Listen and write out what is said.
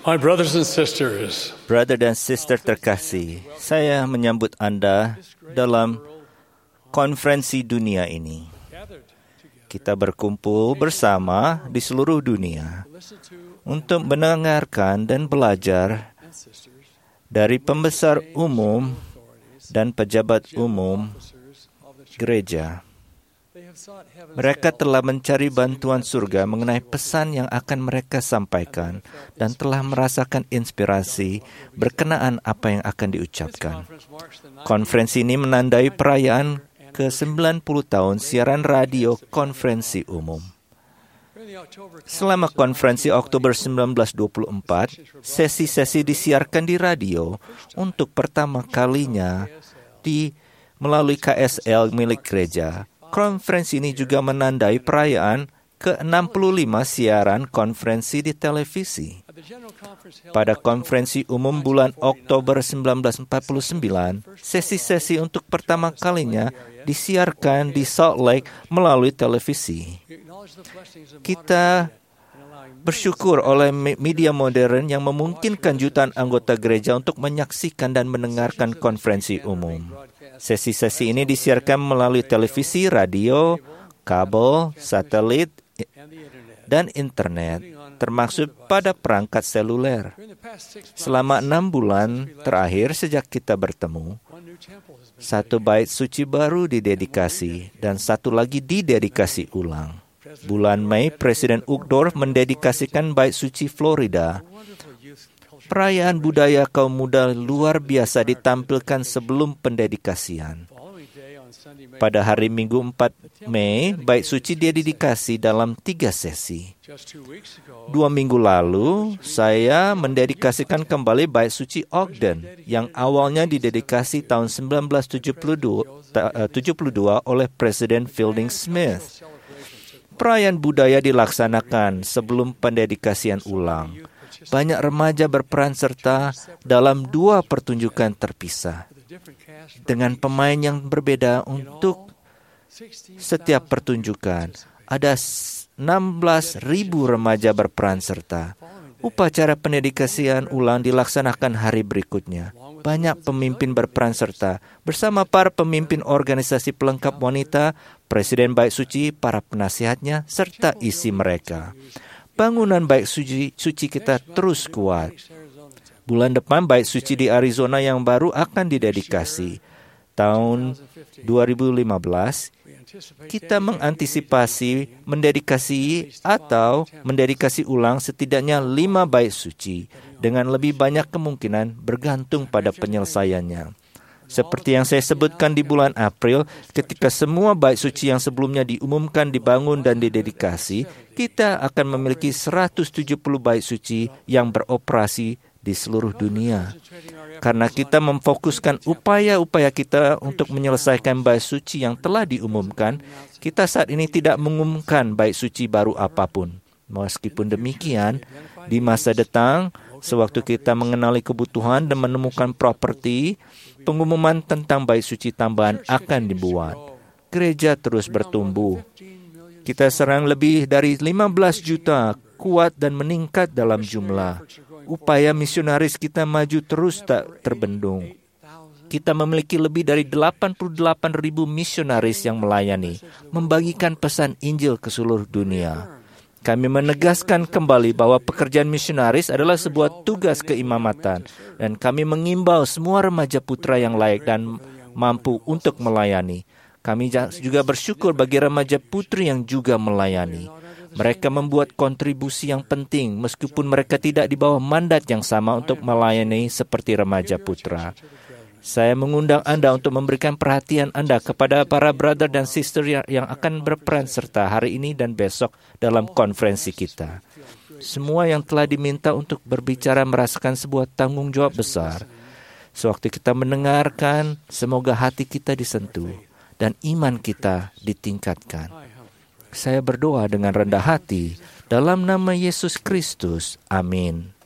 My brothers and sisters, Brother dan sister terkasih, saya menyambut Anda dalam konferensi dunia ini. Kita berkumpul bersama di seluruh dunia untuk mendengarkan dan belajar dari pembesar umum dan pejabat umum gereja. Mereka telah mencari bantuan surga mengenai pesan yang akan mereka sampaikan dan telah merasakan inspirasi berkenaan apa yang akan diucapkan. Konferensi ini menandai perayaan ke-90 tahun siaran radio konferensi umum. Selama konferensi Oktober 1924, sesi-sesi disiarkan di radio untuk pertama kalinya melalui KSL milik gereja. Konferensi ini juga menandai perayaan ke-65 siaran konferensi di televisi. Pada konferensi umum bulan Oktober 1949, sesi-sesi untuk pertama kalinya disiarkan di Salt Lake melalui televisi. Kita bersyukur oleh media modern yang memungkinkan jutaan anggota gereja untuk menyaksikan dan mendengarkan konferensi umum. Sesi-sesi ini disiarkan melalui televisi, radio, kabel, satelit, dan internet, termasuk pada perangkat seluler. Selama 6 bulan terakhir sejak kita bertemu, 1 bait suci baru didedikasi dan 1 lagi didedikasi ulang. Bulan Mei, Presiden Uchtdorf mendedikasikan bait suci Florida. Perayaan budaya kaum muda luar biasa ditampilkan sebelum pendedikasian. Pada hari Minggu 4 Mei, bait suci didedikasi dalam 3 sesi. 2 minggu lalu, saya mendedikasikan kembali bait suci Ogden yang awalnya didedikasi tahun 1972 oleh Presiden Fielding Smith. Perayaan budaya dilaksanakan sebelum pendedikasian ulang. Banyak remaja berperan serta dalam 2 pertunjukan terpisah dengan pemain yang berbeda untuk setiap pertunjukan. Ada 16.000 remaja berperan serta. Upacara pendedikasian ulang dilaksanakan hari berikutnya. Banyak pemimpin berperan serta bersama para pemimpin organisasi pelengkap wanita, Presiden Bait Suci, para penasihatnya, serta isi mereka. Bangunan bait suci kita terus kuat. Bulan depan bait suci di Arizona yang baru akan didedikasi. Tahun 2015, kita mengantisipasi mendedikasi ulang setidaknya 5 bait suci dengan lebih banyak kemungkinan bergantung pada penyelesaiannya. Seperti yang saya sebutkan di bulan April, ketika semua bait suci yang sebelumnya diumumkan, dibangun, dan didedikasi, kita akan memiliki 170 bait suci yang beroperasi di seluruh dunia. Karena kita memfokuskan upaya-upaya kita untuk menyelesaikan bait suci yang telah diumumkan, kita saat ini tidak mengumumkan bait suci baru apapun. Meskipun demikian, di masa datang, sewaktu kita mengenali kebutuhan dan menemukan properti, pengumuman tentang bait suci tambahan akan dibuat. Gereja terus bertumbuh. Kita serang lebih dari 15 juta, kuat dan meningkat dalam jumlah. Upaya misionaris kita maju terus tak terbendung. Kita memiliki lebih dari 88.000 misionaris yang melayani, membagikan pesan Injil ke seluruh dunia. Kami menegaskan kembali bahwa pekerjaan misionaris adalah sebuah tugas keimamatan dan kami mengimbau semua remaja putra yang layak dan mampu untuk melayani. Kami juga bersyukur bagi remaja putri yang juga melayani. Mereka membuat kontribusi yang penting meskipun mereka tidak di bawah mandat yang sama untuk melayani seperti remaja putra. Saya mengundang Anda untuk memberikan perhatian Anda kepada para brother dan sister yang akan berperan serta hari ini dan besok dalam konferensi kita. Semua yang telah diminta untuk berbicara merasakan sebuah tanggung jawab besar. Sewaktu kita mendengarkan, semoga hati kita disentuh dan iman kita ditingkatkan. Saya berdoa dengan rendah hati dalam nama Yesus Kristus. Amin.